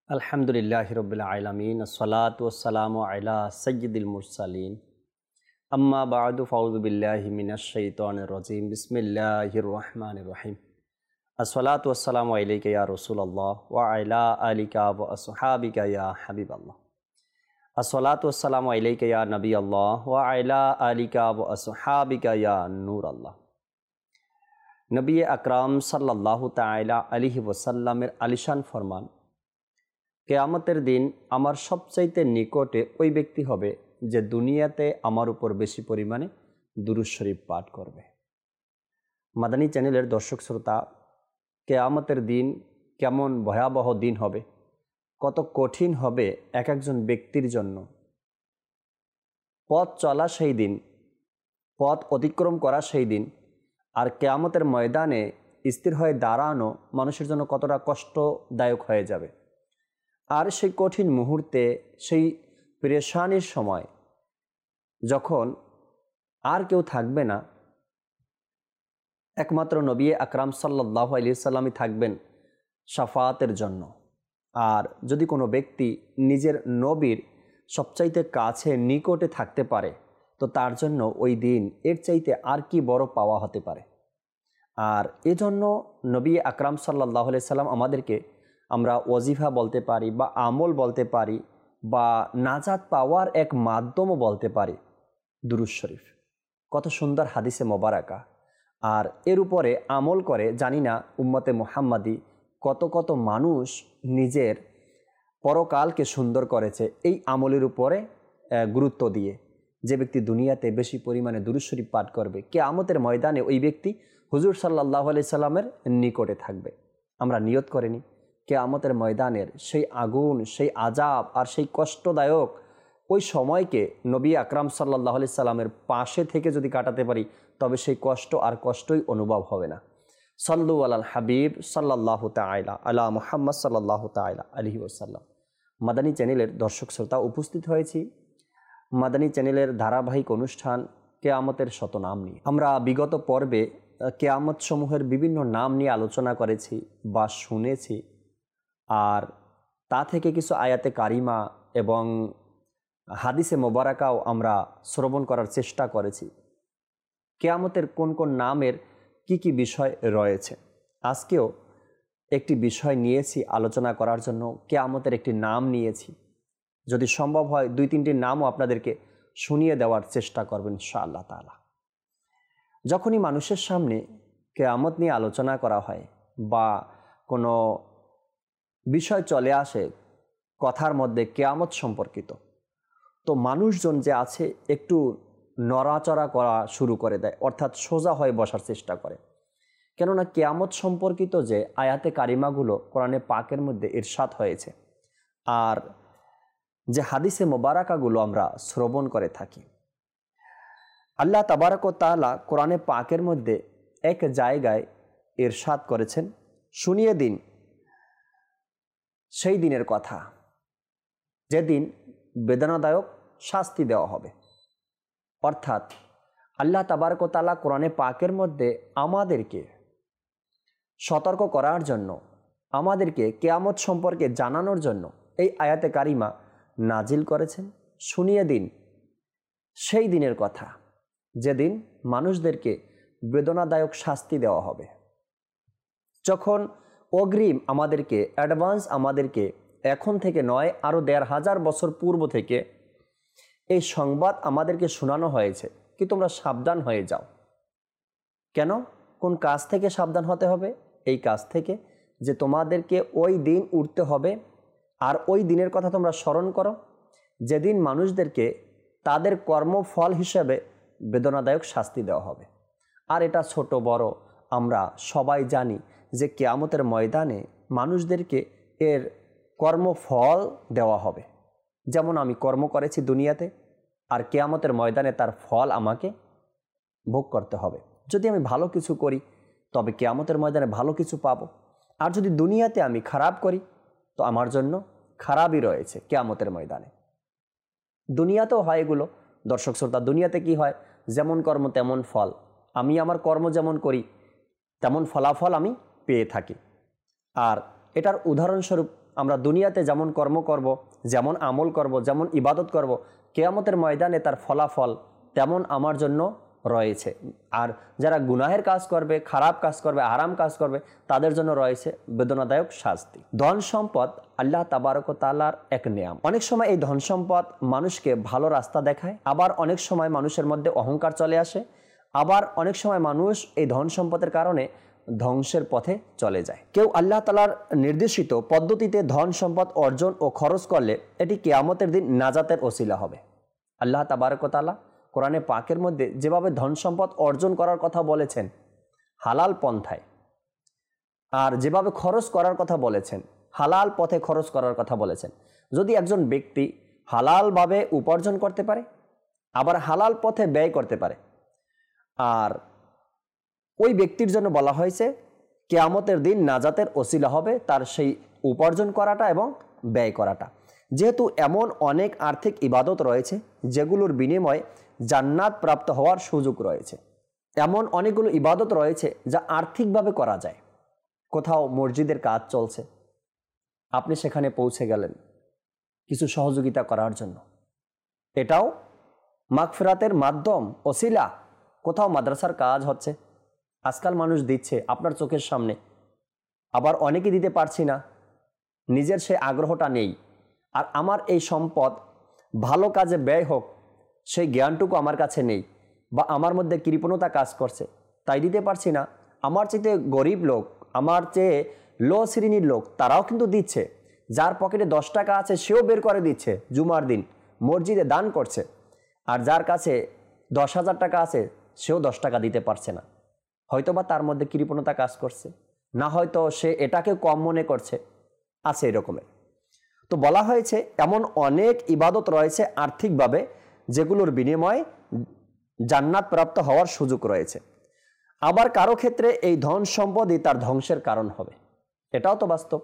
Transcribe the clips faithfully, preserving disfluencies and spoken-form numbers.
আলহামদুলিল্লাহি রাব্বিল আলামিন আসসালাতু ওয়াসসালামু আলা সাইয়্যিদিল মুরসালিন আম্মা বা'দু ফাউযু বিল্লাহি মিনাশ শাইতানির রাজীম বিসমিল্লাহির রহমানির রহিম আসসালাতু ওয়াসসালামু আলাইকা ইয়া রাসূলুল্লাহ ওয়া আলা আলিকা ওয়া আসহাবিকা ইয়া হাবিবাল্লাহ আসসালাতু ওয়াসসালামু আলাইকা ইয়া নবিয়াল্লাহ ওয়া আলা আলিকা ওয়া আসহাবিকা ইয়া নূরাল্লাহ। নবী আকরাম সাল্লাল্লাহু তাআলা আলাইহি ওয়াসাল্লামের আলিশান ফরমান, কিয়ামতের দিন আমার সবচাইতে নিকটে ওই ব্যক্তি হবে যে দুনিয়াতে আমার উপর বেশি পরিমাণে দুরূদ শরীফ পাঠ করবে। মাদানী চ্যানেলের দর্শক শ্রোতা, কিয়ামতের দিন কেমন ভয়াবহ দিন হবে, কত কঠিন হবে এক একজন ব্যক্তির জন্য। পথ চলা সেই দিন, পথ অতিক্রম করা সেই দিন, আর কিয়ামতের ময়দানে স্থির হয়ে দাঁড়ানো মানুষের জন্য কতটা কষ্টদায়ক হয়ে যাবে। আর সেই কঠিন মুহূর্তে, সেই পেরেশানির সময় যখন আর কেউ থাকবে না, একমাত্র নবী আকরাম সাল্লাল্লাহু আলাইহি সাল্লামই থাকবেন শাফাআতের জন্য। আর যদি কোনো ব্যক্তি নিজের নবীর সবচাইতে কাছে নিকটে থাকতে পারে, তো তার জন্য ওই দিন এর চাইতে আর কি বড় পাওয়া হতে পারে। আর এজন্য নবী আকরাম সাল্লাল্লাহু আলাইহি সাল্লাম আমাদেরকে, আমরা ওয়াজিফা বলতে পারি বা আমল বলতে পারি বা নাজাত পাওয়ার এক মাধ্যমও বলতে পারি দুরূদ শরীফ। কত সুন্দর হাদিসে মোবারকা। আর এর উপরে আমল করে জানি না উম্মতে মুহাম্মাদি কত কত মানুষ নিজের পরকালকে সুন্দর করেছে এই আমলের উপরে গুরুত্ব দিয়ে। যে ব্যক্তি দুনিয়াতে বেশি পরিমাণে দুরূদ শরীফ পাঠ করবে, কিয়ামতের ময়দানে ওই ব্যক্তি হুজুর সাল্লাল্লাহু আলাইহি সাল্লামের নিকটে থাকবে। আমরা নিয়ত করে নিই, কিয়ামতের ময়দানের সেই আগুন, সেই আযাব আর সেই কষ্টদায়ক ওই সময়কে নবী আকরাম সাল্লাল্লাহু আলাইহি সাল্লামের পাশে থেকে যদি কাটাতে পারি, তবে সেই কষ্ট আর কষ্টই অনুভব হবে না। সাল্লু আলাল হাবিব সাল্লাল্লাহু তাআলা আলা মুহাম্মদ সাল্লাল্লাহু তাআলা আলাইহি ওয়াসাল্লাম। মাদানী চ্যানেলের দর্শক শ্রোতা, উপস্থিত হয়েছি মাদানী চ্যানেলের ধারাবাহিক অনুষ্ঠান কিয়ামতের শত নাম নিয়ে। আমরা বিগত পর্বে কিয়ামত সমূহের বিভিন্ন নাম নিয়ে আলোচনা করেছি বা শুনেছি, আর তা থেকে কিছু আয়াতে কারিমা এবং হাদিসে মোবারকাও আমরা শ্রবণ করার চেষ্টা করেছি। কিয়ামতের কোন কোন নামের কি কি বিষয় রয়েছে, আজকেও একটি বিষয় নিয়েছি আলোচনা করার জন্য। কিয়ামতের একটি নাম নিয়েছি, যদি সম্ভব হয় দুই তিনটি নামও আপনাদেরকে শুনিয়ে দেওয়ার চেষ্টা করবেন ইনশাআল্লাহ তাআলা। যখনই মানুষের সামনে কিয়ামত নিয়ে আলোচনা করা হয় বা কোনো বিষয় চলে আসে কথার মধ্যে কিয়ামত সম্পর্কিত, তো মানুষজন যে আছে একটু নড়াচড়া করা শুরু করে দেয়, অর্থাৎ সোজা হয়ে বসার চেষ্টা করে। কেননা কিয়ামত সম্পর্কিত যে আয়াতে কারিমাগুলো কোরআনে পাকের মধ্যে ইরশাদ হয়েছে, আর যে হাদিসে মোবারকাগুলো আমরা শ্রবণ করে থাকি, আল্লাহ তাবারক ওয়া তাআলা কোরআনে পাকের মধ্যে এক জায়গায় ইরশাদ করেছেন, শুনিয়ে দিন সেই দিনের কথা যেদিন বেদনাদায়ক শাস্তি দেওয়া হবে। অর্থাৎ আল্লাহ তাবারক ওয়া তাআলা কোরআনে পাকের মধ্যে আমাদেরকে সতর্ক করার জন্য, আমাদেরকে কিয়ামত সম্পর্কে জানানোর জন্য এই আয়াতে কারিমা নাজিল করেছেন। শুনিয়ে দিন সেই দিনের কথা যেদিন মানুষদেরকে বেদনাদায়ক শাস্তি দেওয়া হবে। যখন অগ্রিম আমাদেরকে, অ্যাডভান্স আমাদেরকে এখন থেকে নয়, আরও দেড় হাজার বছর পূর্ব থেকে এই সংবাদ আমাদেরকে শোনানো হয়েছে কি তোমরা সাবধান হয়ে যাও। কেন? কোন কাজ থেকে সাবধান হতে হবে? এই কাজ থেকে যে তোমাদেরকে ওই দিন উঠতে হবে, আর ওই দিনের কথা তোমরা স্মরণ করো যেদিন মানুষদেরকে তাদের কর্মফল হিসেবে বেদনাদায়ক শাস্তি দেওয়া হবে। আর এটা ছোট বড় আমরা সবাই জানি যে কিয়ামতের ময়দানে মানুষদেরকে এর কর্মফল দেওয়া হবে। যেমন আমি কর্ম করেছি দুনিয়াতে, আর কিয়ামতের ময়দানে তার ফল আমাকে ভোগ করতে হবে। যদি আমি ভালো কিছু করি তবে কিয়ামতের ময়দানে ভালো কিছু পাবো, আর যদি দুনিয়াতে আমি খারাপ করি তো আমার জন্য খারাপই রয়েছে কিয়ামতের ময়দানে। দুনিয়াতেও হয় এগুলো দর্শক শ্রোতা। দুনিয়াতে কি হয়? যেমন কর্ম তেমন ফল। আমি আমার কর্ম যেমন করি তেমন ফলাফল আমি পেয়ে থাকি। আর এটার উদাহরণস্বরূপ আমরা দুনিয়াতে যেমন কর্ম করব, যেমন আমল করব, যেমন ইবাদত করব, কিয়ামতের ময়দানে তার ফলাফল তেমন আমার জন্য রয়েছে। আর যারা গুনাহের কাজ করবে, খারাপ কাজ করবে, আরাম কাজ করবে, তাদের জন্য রয়েছে বেদনাদায়ক শাস্তি। ধন সম্পদ আল্লাহ তাবারক ওয়া তাআলার এক নিয়াম। অনেক সময় এই ধন সম্পদ মানুষকে ভালো রাস্তা দেখায়, আবার অনেক সময় মানুষের মধ্যে অহংকার চলে আসে, আবার অনেক সময় মানুষ এই ধন সম্পদের কারণে ধ্বংসের পথে চলে যায়। কেউ আল্লাহ তাআলার নির্দেশিত পদ্ধতিতে ধন সম্পদ অর্জন ও খরচ করলে এটি কিয়ামতের দিন নাজাতের ওসিলা হবে। আল্লাহ তাবারক ওয়া তাআলা কোরআনে পাকের মধ্যে যেভাবে ধন সম্পদ অর্জন করার কথা বলেছেন হালাল পন্থায়, আর যেভাবে খরচ করার কথা বলেছেন হালাল পথে খরচ করার কথা বলেছেন। যদি একজন ব্যক্তি হালালভাবে উপার্জন করতে পারে, আবার হালাল পথে ব্যয় করতে পারে, আর ওই ব্যক্তির জন্য বলা হয়েছে কিয়ামতের দিন নাজাতের ওসিলা হবে তার সেই উপার্জন করাটা এবং ব্যয় করাটা। যেহেতু এমন অনেক আর্থিক ইবাদত রয়েছে যেগুলোর বিনিময়ে জান্নাত প্রাপ্ত হওয়ার সুযোগ রয়েছে। এমন অনেকগুলো ইবাদত রয়েছে যা আর্থিকভাবে করা যায়। কোথাও মসজিদের কাজ চলছে, আপনি সেখানে পৌঁছে গেলেন কিছু সহযোগিতা করার জন্য, এটাও মাগফিরাতের মাধ্যম, ওসিলা। কোথাও মাদ্রাসার কাজ হচ্ছে, আজকাল মানুষ দিচ্ছে আপনার চোখের সামনে, আবার অনেকে দিতে পারছি না, নিজের সে আগ্রহটা নেই। আর আমার এই সম্পদ ভালো কাজে ব্যয় হোক সেই জ্ঞানটুকু আমার কাছে নেই, বা আমার মধ্যে কৃপণতা কাজ করছে, তাই দিতে পারছি না। আমার চেয়ে গরিব লোক, আমার চেয়ে লো শ্রেণীর লোক, তারাও কিন্তু দিচ্ছে। যার পকেটে দশ টাকা আছে সেও বের করে দিচ্ছে, জুমার দিন মসজিদে দান করছে। আর যার কাছে দশ হাজার টাকা আছে সেও দশ টাকা দিতে পারছে না। হয়তোবা তার মধ্যে কৃপণতা কাজ করছে, না হয়তো সে এটাকে কম মনে করছে, আছে এরকমের। তো বলা হয়েছে এমন অনেক ইবাদত রয়েছে আর্থিকভাবে যেগুলোর বিনিময়ে জান্নাত প্রাপ্ত হওয়ার সুযোগ রয়েছে। আবার কারো ক্ষেত্রে এই ধন সম্পদই তার ধ্বংসের কারণ হবে, এটাও তো বাস্তব।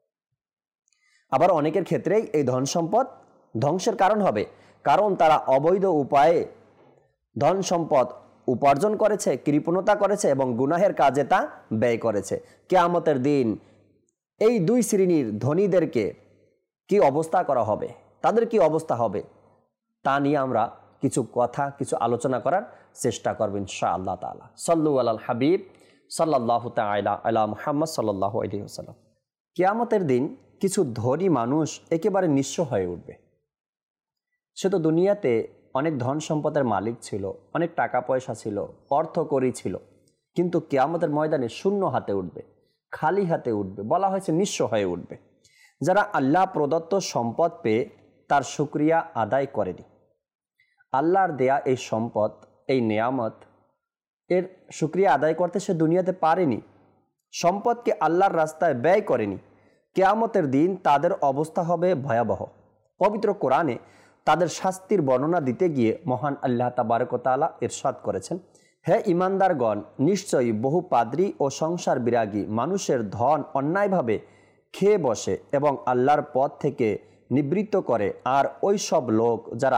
আবার অনেকের ক্ষেত্রেই এই ধন সম্পদ ধ্বংসের কারণ হবে, কারণ তারা অবৈধ উপায়ে ধন সম্পদ উপার্জন করেছে, কৃপণতা করেছে এবং গুনাহের কাজে তা ব্যয় করেছে। কিয়ামতের দিন এই দুই শ্রেণীর ধনীদেরকে কি অবস্থা করা হবে, তাদের কি অবস্থা হবে, তা নিয়ে আমরা কিছু কথা, কিছু আলোচনা করার চেষ্টা করব ইনশাআল্লাহ তাআলা। সাল্লু আলাল হাবিব সাল্লাল্লাহু তাআলা আলা মুহাম্মদ সাল্লাল্লাহু আলাইহি ওয়াসাল্লাম। কিয়ামতের দিন কিছু ধনী মানুষ একেবারে নিঃস্ব হয়ে উঠবে। সে তো দুনিয়াতে অনেক ধন সম্পদের মালিক ছিল, অনেক টাকা পয়সা ছিল, অর্থকরী ছিল, কিন্তু কিয়ামতের ময়দানে শূন্য হাতে উঠবে, খালি হাতে উঠবে, বলা হয়েছে নিঃস্ব হয়ে উঠবে। যারা আল্লাহ প্রদত্ত সম্পদ পেয়ে তার শুকরিয়া আদায় করেনি, আল্লাহর দেয়া এই সম্পদ, এই নেয়ামত, এর শুকরিয়া আদায় করতে সে দুনিয়াতে পারেনি, সম্পদকে আল্লাহর রাস্তায় ব্যয় করেনি, কিয়ামতের দিন তাদের অবস্থা হবে ভয়াবহ। পবিত্র কোরআনে তাদের শাস্তির বর্ণনা দিতে গিয়ে মহান আল্লাহ তাবারক ওয়া তাআলা ইরশাদ করেছেন, হে ইমানদারগণ, নিশ্চয়ই বহু পাদ্রী ও সংসার বিরাগী মানুষের ধন অন্যায়ভাবে খেয়ে বসে এবং আল্লাহর পথ থেকে নিবৃত্ত করে, আর ওই সব লোক যারা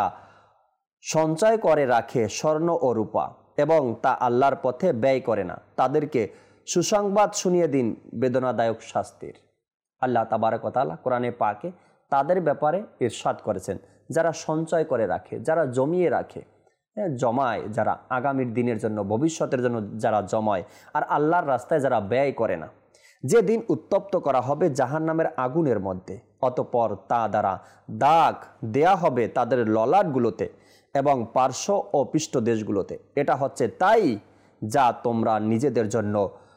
সঞ্চয় করে রাখে স্বর্ণ ও রূপা এবং তা আল্লাহর পথে ব্যয় করে না, তাদেরকে সুসংবাদ শুনিয়ে দিন বেদনাদায়ক শাস্তির। আল্লাহ তাবারক ওয়া তাআলা কোরআনে পাকে তাদের ব্যাপারে ইরশাদ করেছেন, যারা সঞ্চয় করে রাখে, যারা জমিয়ে রাখে, জমায়, যারা আগামীর দিনের জন্য, ভবিষ্যতের জন্য যারা জমায়, আর আল্লাহর রাস্তায় যারা ব্যয় করে না, যে দিন উত্তপ্ত করা হবে জাহান্নামের আগুনের মধ্যে, অতঃপর তা দ্বারা দাগ দেয়া হবে তাদের ললাটগুলোতে এবং পার্শ্ব ও পৃষ্ঠ দেশগুলোতে। এটা হচ্ছে তাই যা তোমরা নিজেদের জন্য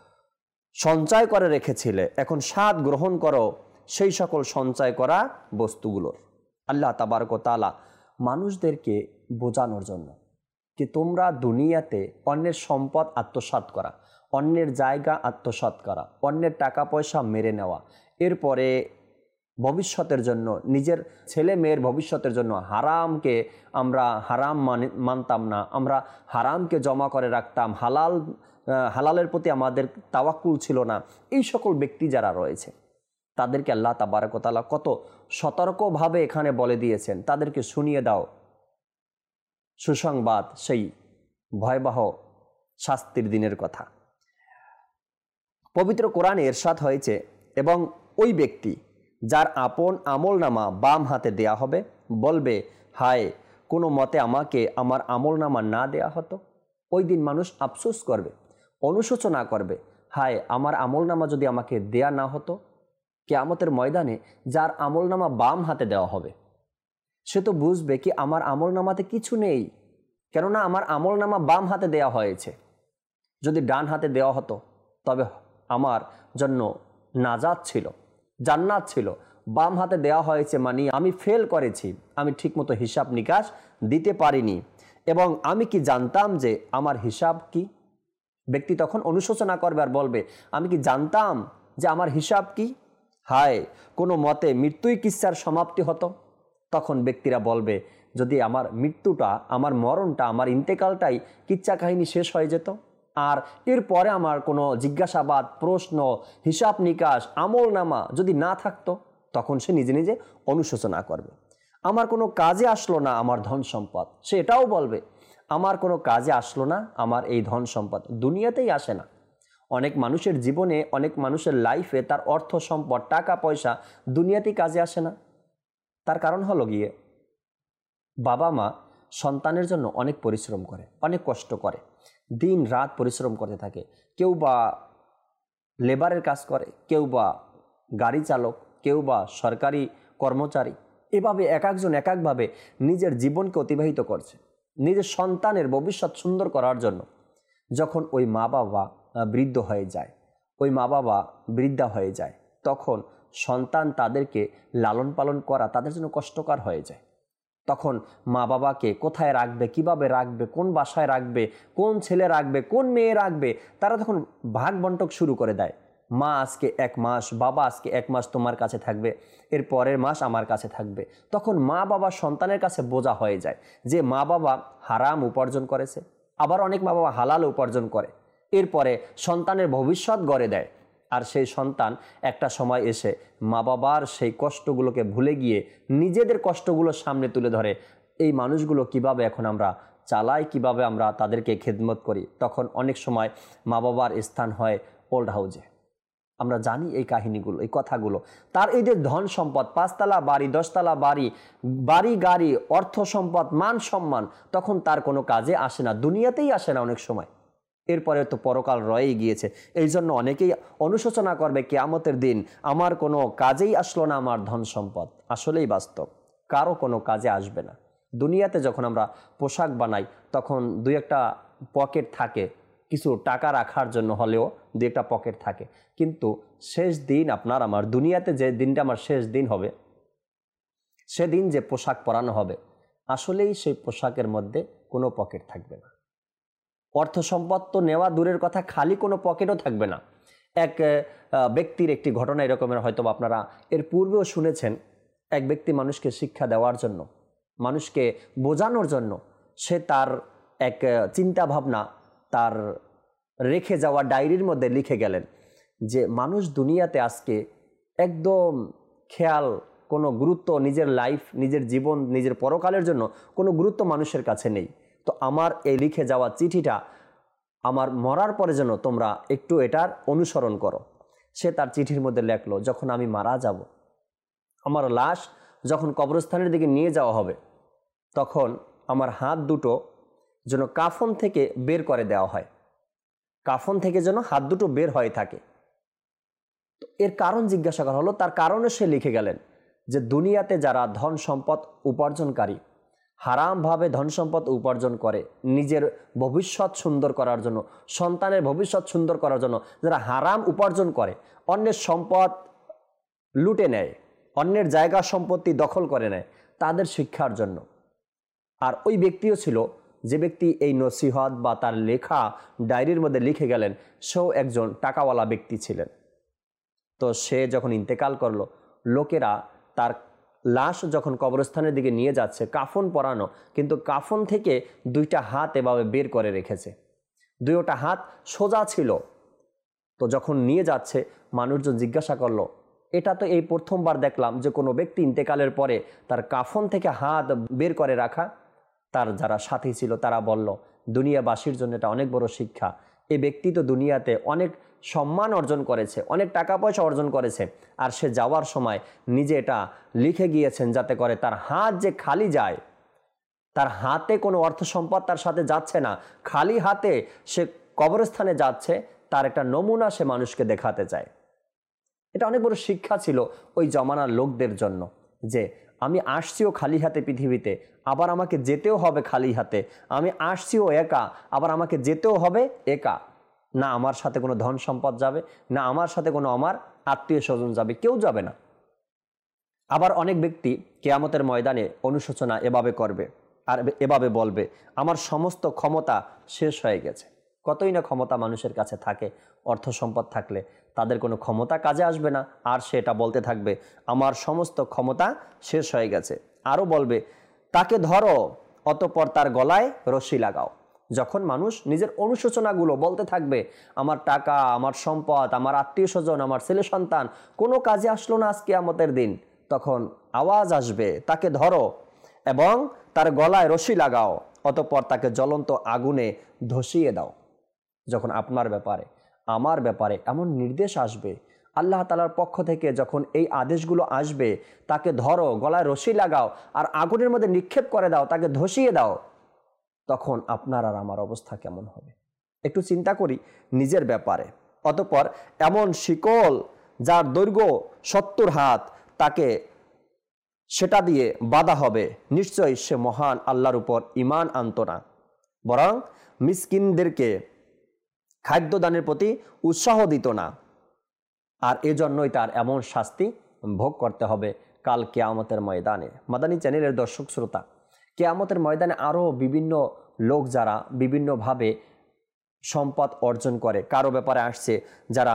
সঞ্চয় করে রেখেছিলে, এখন স্বাদ গ্রহণ করো সেই সকল সঞ্চয় করা বস্তুগুলোর। আল্লাহ তাবারক ওয়া তাআলা মানুষদেরকে বোঝানোর জন্য কি তোমরা দুনিয়াতে অন্যের সম্পদ আত্মসাৎ করা, অন্যের জায়গা আত্মসাৎ করা, অন্যের টাকা পয়সা মেরে নেওয়া, এরপরে ভবিষ্যতের জন্য, নিজের ছেলে মেয়ের ভবিষ্যতের জন্য হারামকে আমরা হারাম মানে মানতাম না, আমরা হারামকে জমা করে রাখতাম, হালাল হালালের প্রতি আমাদের তাওয়াক্কুল ছিল না, এই সকল ব্যক্তি যারা রয়েছে তাদেরকে আল্লাহ তাবারক ওয়া তাআলা কত সতর্কভাবে এখানে বলে দিয়েছেন, তাদেরকে শুনিয়ে দাও সুসংবাদ সেই ভয়াবহ শাস্তির দিনের কথা। পবিত্র কোরআনে ইরশাদ হয়েছে, এবং ওই ব্যক্তি যার আপন আমল নামা বাম হাতে দেয়া হবে, বলবে, হায়, কোনো মতে আমাকে আমার আমল নামা না দেয়া হতো। ওই দিন মানুষ আফসোস করবে, অনুশোচনা করবে, হায়, আমার আমল নামা যদি আমাকে দেয়া না হতো। কিয়ামতের ময়দানে যার আমল নামা বাম হাতে দেওয়া হবে, সে তো বুঝবে কি আমার আমল নামাতে কিছু নেই, কেননা আমার আমল নামা বাম হাতে দেওয়া হয়েছে। যদি ডান হাতে দেওয়া হতো তবে আমার জন্য নাজাত ছিল, জান্নাত ছিল। বাম হাতে দেওয়া হয়েছে মানে আমি ফেল করেছি, আমি ঠিকমতো হিসাব নিকাশ দিতে পারিনি, এবং আমি কি জানতাম যে আমার হিসাব কি। ব্যক্তি তখন অনুশোচনা করবে আর বলবে, আমি কি জানতাম যে আমার হিসাব কি। হায়, কোনো মতে মৃত্যুই কিচ্ছার সমাপ্তি হতো। তখন ব্যক্তিরা বলবে, যদি আমার মৃত্যুটা, আমার মরণটা, আমার ইন্তেকালটাই কিচ্ছা কাহিনী শেষ হয়ে যেত, আর এরপরে আমার কোনো জিজ্ঞাসাবাদ, প্রশ্ন, হিসাব নিকাশ, আমল নামা যদি না থাকতো, তখন সে নিজে নিজে অনুশোচনা করবে। আমার কোনো কাজে আসলো না আমার ধন সম্পদ, সে এটাও বলবে, আমার কোনো কাজে আসলো না আমার এই ধন সম্পদ, দুনিয়াতেই আসে না। অনেক মানুষের জীবনে, অনেক মানুষের লাইফে তার অর্থ সম্পদ, টাকা পয়সা দুনিয়াতেই কাজে আসে না। তার কারণ হলো গিয়ে, বাবা মা সন্তানের জন্য অনেক পরিশ্রম করে, অনেক কষ্ট করে, দিন রাত পরিশ্রম করতে থাকে। কেউ বা লেবারের কাজ করে, কেউ বা গাড়ি চালক, কেউ বা সরকারি কর্মচারী। এভাবে এক একজন এক একভাবে নিজের জীবনকে অতিবাহিত করছে নিজের সন্তানের ভবিষ্যৎ সুন্দর করার জন্য। যখন ওই মা বাবা বৃদ্ধ হয়ে যায়, ওই মা বাবা বৃদ্ধা হয়ে যায়, তখন সন্তান তাদেরকে লালন পালন করা তাদের জন্য কষ্টকর হয়ে যায়। তখন মা বাবাকে কোথায় রাখবে, কিভাবে রাখবে, কোন বাসায় রাখবে, কোন ছেলে রাখবে, কোন মেয়ে রাখবে, তারা তখন ভাগ বন্টক শুরু করে দেয়। মা আজকে এক মাস, বাবা আজকে এক মাস তোমার কাছে থাকবে, এর পরের মাস আমার কাছে থাকবে। তখন মা বাবা সন্তানের কাছে বোঝা হয়ে যায় যে মা বাবা হারাম উপার্জন করেছে, আবার অনেক মা বাবা হালাল উপার্জন করে, এরপরে সন্তানের ভবিষ্যৎ গড়ে দেয়। আর সেই সন্তান একটা সময় এসে মা বাবার সেই কষ্টগুলোকে ভুলে গিয়ে নিজেদের কষ্টগুলো সামনে তুলে ধরে। এই মানুষগুলো কিভাবে এখন আমরা চালাই, কিভাবে আমরা তাদেরকে খেদমত করি। তখন অনেক সময় মা বাবার স্থান হয় ওল্ড হাউজে। আমরা জানি এই কাহিনীগুলো, এই কথাগুলো। তার এই যে ধন সম্পদ, পাঁচতলা বাড়ি, দশতলা বাড়ি, বাড়ি গাড়ি, অর্থ সম্পদ, মান সম্মান, তখন তার কোনো কাজে আসে না, দুনিয়াতেই আসে না অনেক সময়। এরপরে তো পরকাল রয়েই গিয়েছে। এই জন্য অনেকেই অনুশোচনা করবে, কিয়ামতের দিন আমার কোনো কাজেই আসলো না আমার ধন সম্পদ। আসলেই বাস্তব, কারো কোনো কাজে আসবে না। দুনিয়াতে যখন আমরা পোশাক বানাই, তখন দুই একটা পকেট থাকে, কিছু টাকা রাখার জন্য হলেও দুই একটা পকেট থাকে। কিন্তু শেষ দিন আপনার আমার, দুনিয়াতে যে দিনটা আমার শেষ দিন হবে, সেদিন যে পোশাক পরানো হবে, আসলেই সেই পোশাকের মধ্যে কোনো পকেট থাকবে না। অর্থ সম্পদ তো নেওয়া দূরের কথা, খালি কোনো পকেটও থাকবে না। এক ব্যক্তির একটি ঘটনা এরকমের, হয়তো আপনারা এর পূর্বেও শুনেছেন। এক ব্যক্তি মানুষকে শিক্ষা দেওয়ার জন্য, মানুষকে বোঝানোর জন্য, সে তার এক চিন্তা ভাবনা তার রেখে যাওয়া ডায়েরির মধ্যে লিখে গেলেন যে মানুষ দুনিয়াতে আজকে একদম খেয়াল, কোনো গুরুত্ব, নিজের লাইফ, নিজের জীবন, নিজের পরকালের জন্য কোনো গুরুত্ব মানুষের কাছে নেই। তো আমার এই লিখে যাওয়া চিঠিটা আমার মরার পরে যেন তোমরা একটু এটার অনুসরণ করো। সে তার চিঠির মধ্যে লেখলো, যখন আমি মারা যাব, আমার লাশ যখন কবরস্থানের দিকে নিয়ে যাওয়া হবে, তখন আমার হাত দুটো যেন কাফন থেকে বের করে দেওয়া হয়, কাফন থেকে যেন হাত দুটো বের হয়ে থাকে। তো এর কারণ জিজ্ঞাসা করা হলো, তার কারণে সে লিখে গেলেন যে দুনিয়াতে যারা ধন সম্পদ উপার্জনকারী, হারামভাবে ধন সম্পদ উপার্জন করে নিজের ভবিষ্যৎ সুন্দর করার জন্য, সন্তানের ভবিষ্যৎ সুন্দর করার জন্য, যারা হারাম উপার্জন করে, অন্যের সম্পদ লুটে নেয়, অন্যের জায়গা সম্পত্তি দখল করে নেয়, তাদের শিক্ষার জন্য। আর ওই ব্যক্তিও ছিল যে ব্যক্তি এই নসিহত বা তার লেখা ডায়েরির মধ্যে লিখে গেলেন, সেও একজন টাকাওয়ালা ব্যক্তি ছিলেন। তো সে যখন ইন্তেকাল করলো, লোকেরা তার লাশ যখন কবরস্থানের দিকে নিয়ে যাচ্ছে, কাফন পরানো, কিন্তু কাফন থেকে দুইটা হাত এভাবে বের করে রেখেছে, দুইটা হাত সোজা ছিল। তো যখন নিয়ে যাচ্ছে, মানুষজন জিজ্ঞাসা করলো, এটা তো এই প্রথমবার দেখলাম যে কোনো ব্যক্তি ইন্তেকালের পরে তার কাফন থেকে হাত বের করে রাখা। তার যারা সাথী ছিল তারা বলল, দুনিয়াবাসীর জন্য এটা অনেক বড় শিক্ষা, এই ব্যক্তি তো দুনিয়াতে অনেক সম্মান অর্জন করেছে, অনেক টাকা পয়সা অর্জন করেছে, আর সে যাওয়ার সময় নিজে এটা লিখে গিয়েছেন যাতে করে তার হাত যে খালি যায়, তার হাতে কোনো অর্থ সম্পদ তার সাথে যাচ্ছে না, খালি হাতে সে কবরস্থানে যাচ্ছে, তার একটা নমুনা সে মানুষকে দেখাতে চায়। এটা অনেক বড় শিক্ষা ছিল ওই জমানার লোকদের জন্য, যে আমি আসছিও খালি হাতে পৃথিবীতে, আবার আমাকে যেতেও হবে খালি হাতে। আমি আসছিও একা, আবার আমাকে যেতেও হবে একা। না আমার সাথে কোনো ধন সম্পদ যাবে, না আমার সাথে কোনো আমার আত্মীয় স্বজন যাবে, কেউ যাবে না। আবার অনেক ব্যক্তি কিয়ামতের ময়দানে অনুশোচনা এভাবে করবে আর এভাবে বলবে, আমার সমস্ত ক্ষমতা শেষ হয়ে গেছে। কতই না ক্ষমতা মানুষের কাছে থাকে, অর্থ সম্পদ থাকলে তাদের কোনো ক্ষমতা কাজে আসবে না, আর সে এটা বলতে থাকবে, আমার সমস্ত ক্ষমতা শেষ হয়ে গেছে। আরও বলবে, তাকে ধরো, অতঃপর তার গলায় রশি লাগাও। যখন মানুষ নিজের অনুশোচনাগুলো বলতে থাকবে, আমার টাকা, আমার সম্পদ, আমার আত্মীয় স্বজন, আমার ছেলে সন্তান কোনো কাজে আসলো না আজ কিয়ামতের দিন, তখন আওয়াজ আসবে, তাকে ধরো এবং তার গলায় রশি লাগাও, অতঃপর তাকে জ্বলন্ত আগুনে ধসিয়ে দাও। যখন আপনার ব্যাপারে, আমার ব্যাপারে এমন নির্দেশ আসবে আল্লাহ তাআলার পক্ষ থেকে, যখন এই আদেশগুলো আসবে, তাকে ধরো, গলায় রশি লাগাও আর আগুনের মধ্যে নিক্ষেপ করে দাও, তাকে ধসিয়ে দাও, তখন আপনার আর আমার অবস্থা কেমন হবে? একটু চিন্তা করি নিজের ব্যাপারে। অতঃপর এমন শিকল যার দৈর্ঘ্য সত্তর হাত, তাকে সেটা দিয়ে বাঁধা হবে। নিশ্চয়ই সে মহান আল্লাহর উপর ঈমান আনত না, বরং মিসকিনদেরকে খাদ্যদানের প্রতি উৎসাহ দিত না, আর এজন্যই তার এমন শাস্তি ভোগ করতে হবে কাল কিয়ামতের ময়দানে। মাদানী চ্যানেলের দর্শক শ্রোতা, কিয়ামতের ময়দানে আরও বিভিন্ন লোক যারা বিভিন্নভাবে সম্পদ অর্জন করে, কারো ব্যাপারে আসছে যারা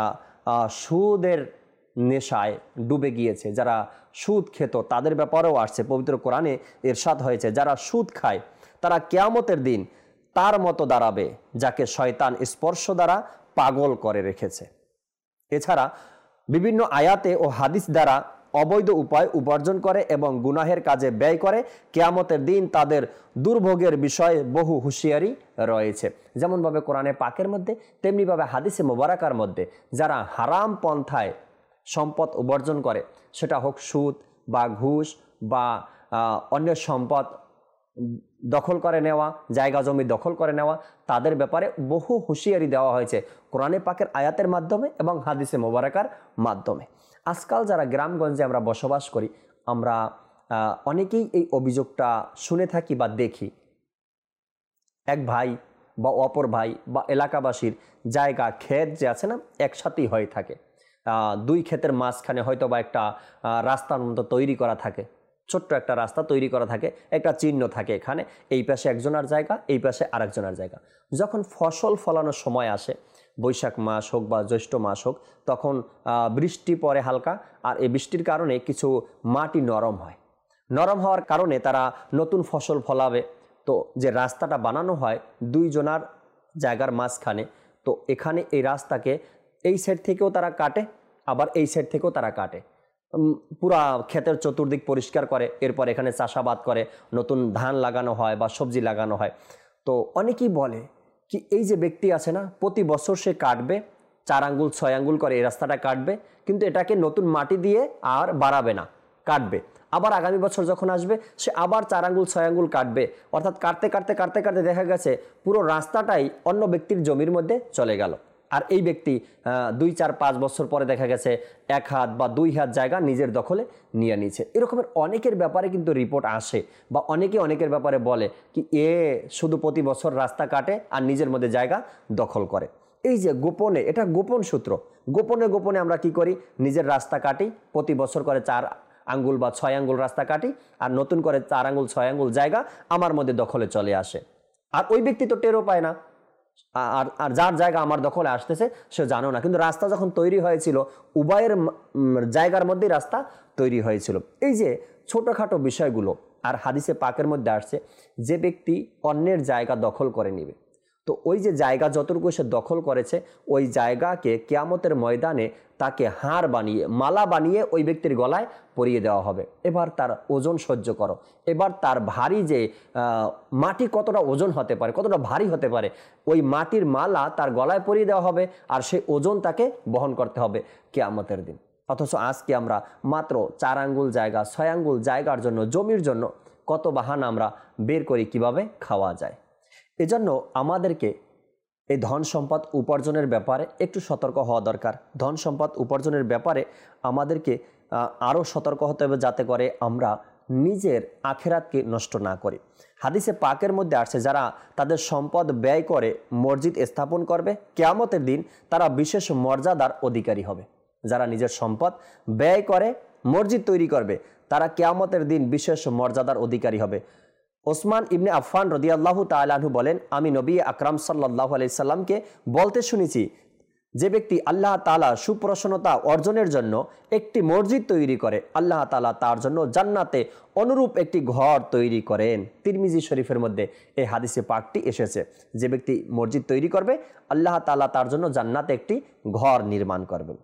সুদের নেশায় ডুবে গিয়েছে, যারা সুদ খেত, তাদের ব্যাপারেও আসছে। পবিত্র কোরআনে ইরশাদ হয়েছে, যারা সুদ খায় তারা কিয়ামতের দিন তার মতো দাঁড়াবে যাকে শয়তান স্পর্শ দ্বারা পাগল করে রেখেছে। এছাড়া বিভিন্ন আয়াতে ও হাদিস দ্বারা অবৈধ উপায় উপার্জন করে এবং গুনাহের কাজে ব্যয় করে, কিয়ামতের দিন তাদের দুর্ভোগের বিষয়ে বহু হুঁশিয়ারি রয়েছে। যেমনভাবে কোরআনে পাকের মধ্যে, তেমনিভাবে হাদিসে মোবারকার মধ্যে যারা হারাম পন্থায় সম্পদ উপার্জন করে, সেটা হোক সুদ বা ঘুষ বা অন্যের সম্পদ দখল করে নেওয়া, জায়গা জমি দখল করে নেওয়া, তাদের ব্যাপারে বহু হুঁশিয়ারি দেওয়া হয়েছে কোরআনে পাকের আয়াতের মাধ্যমে এবং হাদিসে মোবারকার মাধ্যমে। আজকাল যারা গ্রামগঞ্জে আমরা বসবাস করি, আমরা অনেকেই এই অভিযোগটা শুনে থাকি বা দেখি। এক ভাই বা অপর ভাই বা এলাকাবাসীর জায়গা, ক্ষেত যে আছে না, একসাথেই হয়ে থাকে। দুই ক্ষেতের মাঝখানে হয়তো বা একটা রাস্তার মতো তৈরি করা থাকে, ছোট্ট একটা রাস্তা তৈরি করা থাকে, একটা চিহ্ন থাকে এখানে, এই পাশে একজনের জায়গা, এই পাশে আরেকজনের জায়গা। যখন ফসল ফলানোর সময় আসে, বৈশাখ মাস হোক বা জ্যৈষ্ঠ মাস হোক, তখন বৃষ্টি পড়ে হালকা, আর এই বৃষ্টির কারণে কিছু মাটি নরম হয়। নরম হওয়ার কারণে তারা নতুন ফসল ফলাবে। তো যে রাস্তাটা বানানো হয় দুইজনার জায়গার মাঝখানে, তো এখানে এই রাস্তাকে এই সাইড থেকেও তারা কাটে, আবার এই সাইড থেকেও তারা কাটে, পুরা ক্ষেতের চতুর্দিক পরিষ্কার করে, এরপর এখানে চাষাবাদ করে, নতুন ধান লাগানো হয় বা সবজি লাগানো হয়। তো অনেকেই বলে কি, এই যে ব্যক্তি আছে না, প্রতি বছর সে কাটবে, চার আঙ্গুল ছয় আঙ্গুল করে এই রাস্তাটা কাটবে, কিন্তু এটাকে নতুন মাটি দিয়ে আর বাড়াবে না, কাটবে। আবার আগামী বছর যখন আসবে সে আবার চার আঙ্গুল ছয় আঙ্গুল কাটবে, অর্থাৎ কাটতে কাটতে কাটতে কাটতে দেখা গেছে পুরো রাস্তাটাই অন্য ব্যক্তির জমির মধ্যে চলে গেল। আর এই ব্যক্তি দুই চার পাঁচ বছর পরে দেখা গেছে এক হাত বা দুই হাত জায়গা নিজের দখলে নিয়ে নিচ্ছে। এরকমের অনেকের ব্যাপারে কিন্তু রিপোর্ট আসে, বা অনেকে অনেকের ব্যাপারে বলে কি, এ শুধু প্রতি বছর রাস্তা কাটে আর নিজের মধ্যে জায়গা দখল করে। এই যে গোপনে, এটা গোপন সূত্র, গোপনে গোপনে আমরা কি করি, নিজের রাস্তা কাটি, প্রতি বছর করে চার আঙ্গুল বা ছয় আঙ্গুল রাস্তা কাটি, আর নতুন করে চার আঙ্গুল ছয় আঙ্গুল জায়গা আমার মধ্যে দখলে চলে আসে। আর ওই ব্যক্তি তো টেরও পায় না, আর আর যার জায়গা আমার দখলে আসতেছে সে জানো না, কিন্তু রাস্তা যখন তৈরি হয়েছিল উভয়ের জায়গার মধ্যেই রাস্তা তৈরি হয়েছিল। এই যে ছোটোখাটো বিষয়গুলো। আর হাদিসে পাকের মধ্যে আসছে, যে ব্যক্তি অন্যের জায়গা দখল করে নিবে, তো ওই যে জায়গা যতটুকু সে দখল করেছে ওই জায়গাকে কিয়ামতের ময়দানে তাকে হার বানিয়ে মালা বানিয়ে ওই ব্যক্তির গলায় পরিয়ে দেওয়া হবে। এবার তার ওজন সহ্য করো, এবার তার ভারী যে মাটি কতটা ওজন হতে পারে, কতটা ভারী হতে পারে, ওই মাটির মালা তার গলায় পরিয়ে দেওয়া হবে আর সেই ওজন তাকে বহন করতে হবে কিয়ামতের দিন। অথচ আজকে আমরা মাত্র চার আঙ্গুল জায়গা, ছয় আঙ্গুল জায়গার জন্য, জমির জন্য কত বাহানা আমরা বের করি কিভাবে খাওয়া যায়। এজন্য আমাদেরকে এই ধন সম্পদ উপার্জনের ব্যাপারে একটু সতর্ক হওয়া দরকার। ধন সম্পদ উপার্জনের ব্যাপারে আমাদেরকে আরও সতর্ক হতে হবে যাতে করে আমরা নিজের আখেরাতকে নষ্ট না করি। হাদিসে পাকের মধ্যে আসছে যারা তাদের সম্পদ ব্যয় করে মসজিদ স্থাপন করবে কিয়ামতের দিন তারা বিশেষ মর্যাদার অধিকারী হবে। যারা নিজের সম্পদ ব্যয় করে মসজিদ তৈরি করবে তারা কিয়ামতের দিন বিশেষ মর্যাদার অধিকারী হবে। ওসমান ইবনে আফফান রাদিয়াল্লাহু তাআলা আনহু বলেন, আমি নবী আকরাম সাল্লাল্লাহু আলাইহি সাল্লামকে বলতে শুনেছি, যে ব্যক্তি আল্লাহ তাআলা সুপ্রসন্নতা অর্জনের জন্য একটি মসজিদ তৈরি করে আল্লাহ তাআলা তার জন্য জান্নাতে অনুরূপ একটি ঘর তৈরি করেন। তিরমিজি শরীফের মধ্যে এই হাদিসে পাকটি এসেছে, যে ব্যক্তি মসজিদ তৈরি করবে আল্লাহ তাআলা তার জন্য জান্নাতে একটি ঘর নির্মাণ করবেন।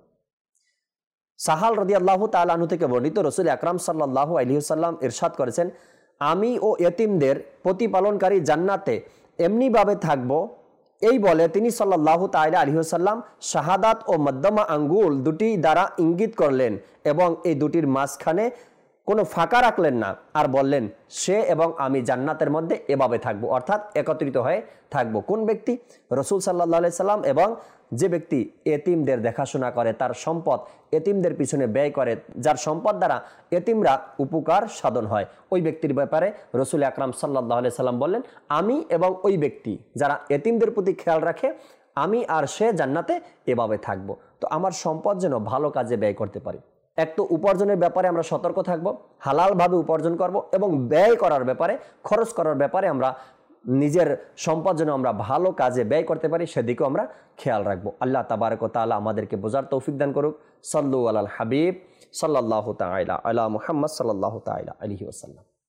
সাহাল রাদিয়াল্লাহু তাআলা আনহু থেকে বর্ণিত, রাসূল আকরাম সাল্লাল্লাহু আলাইহি ওয়াসাল্লাম ইরশাদ করেছেন, আমি ও এতিমদের প্রতিপালনকারী জান্নাতে এমনিভাবে থাকব। এই বলে তিনি সাল্লাল্লাহু তাআলা আলাইহি ওয়াসাল্লাম শাহাদাত ও মধ্যমা আঙ্গুল দুটি দ্বারা ইঙ্গিত করলেন এবং এই দুটির মাঝখানে কোনো ফাঁকা রাখলেন না, আর বললেন, সে এবং আমি জান্নাতের মধ্যে এভাবে থাকবো, অর্থাৎ একত্রিত হয়ে থাকবো। কোন ব্যক্তি? রাসূল সাল্লাল্লাহু আলাইহি সাল্লাম এবং যে ব্যক্তি এতিমদের দেখাশোনা করে, তার সম্পদ এতিমদের পিছনে ব্যয় করে, যার সম্পদ দ্বারা এতিমরা উপকার সাধন হয়, ওই ব্যক্তির ব্যাপারে রাসূল আকরাম সাল্লাল্লাহু আলাইহি সাল্লাম বললেন, আমি এবং ওই ব্যক্তি যারা এতিমদের প্রতি খেয়াল রাখে, আমি আর সে জান্নাতে এভাবে থাকবো। তো আমার সম্পদ যেন ভালো কাজে ব্যয় করতে পারি। এক তো উপার্জনের ব্যাপারে আমরা সতর্ক থাকব, হালালভাবে উপার্জন করব, এবং ব্যয় করার ব্যাপারে, খরচ করার ব্যাপারে আমরা নিজের সম্পদ যেন আমরা ভালো কাজে ব্যয় করতে পারি সেদিকেও আমরা খেয়াল রাখবো। আল্লাহ তাবারক ওয়া তাআলা আমাদেরকে বোঝার তৌফিক দান করুক। সাল্লু আলাল হাবিব সাল্লাল্লাহু তাআলা আলা মুহাম্মদ সাল্লাল্লাহু তাআলা আলাইহি ওয়াসাল্লাম।